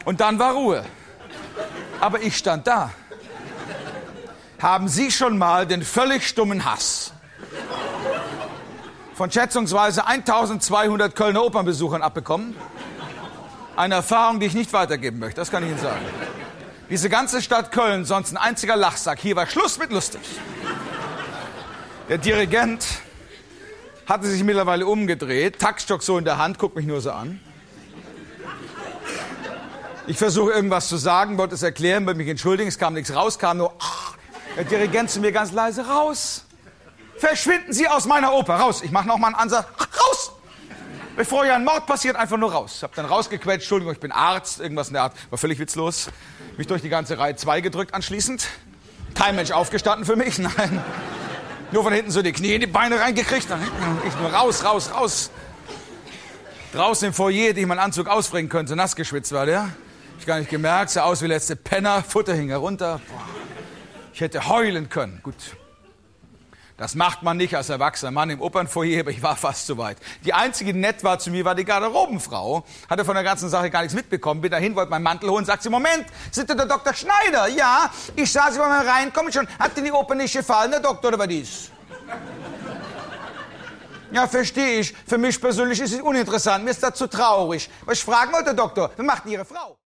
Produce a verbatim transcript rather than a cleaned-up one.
Und dann war Ruhe. Aber ich stand da. Haben Sie schon mal den völlig stummen Hass von schätzungsweise eintausendzweihundert Kölner Opernbesuchern abbekommen? Eine Erfahrung, die ich nicht weitergeben möchte, das kann ich Ihnen sagen. Diese ganze Stadt Köln, sonst ein einziger Lachsack. Hier war Schluss mit lustig. Der Dirigent hatte sich mittlerweile umgedreht, Taktstock so in der Hand, guckt mich nur so an. Ich versuche irgendwas zu sagen, wollte es erklären, wollte mich entschuldigen, es kam nichts raus, kam nur, ah, der Dirigent zu mir ganz leise, raus. Verschwinden Sie aus meiner Oper, raus. Ich mache nochmal einen Ansatz, raus. Bevor hier ein Mord passiert, einfach nur raus. Ich habe dann rausgequetscht, Entschuldigung, ich bin Arzt, irgendwas in der Art, war völlig witzlos. Mich durch die ganze Reihe zwei gedrückt anschließend. Kein Mensch aufgestanden für mich, nein. Nur von hinten so die Knie in die Beine reingekriegt. Dann ich nur raus, raus, raus. Draußen im Foyer, die ich meinen Anzug ausbringen könnte, nass geschwitzt war der. Ich gar nicht gemerkt, sah aus wie letzte Penner, Futter hing herunter. Boah. Ich hätte heulen können. Gut. Das macht man nicht als erwachsener Mann im Opernfoyer, aber ich war fast so weit. Die einzige, die nett war zu mir, war die Garderobenfrau. Hatte von der ganzen Sache gar nichts mitbekommen. Bin dahin, wollte meinen Mantel holen, sagt sie, Moment, sind Sie der Doktor Schneider? Ja, ich sah Sie beim Reinkommen schon. Hat Ihnen die Oper nicht gefallen, der Doktor, oder was ist? Ja, verstehe ich. Für mich persönlich ist es uninteressant. Mir ist das zu traurig. Was ich fragen wollte, Doktor, was macht denn Ihre Frau?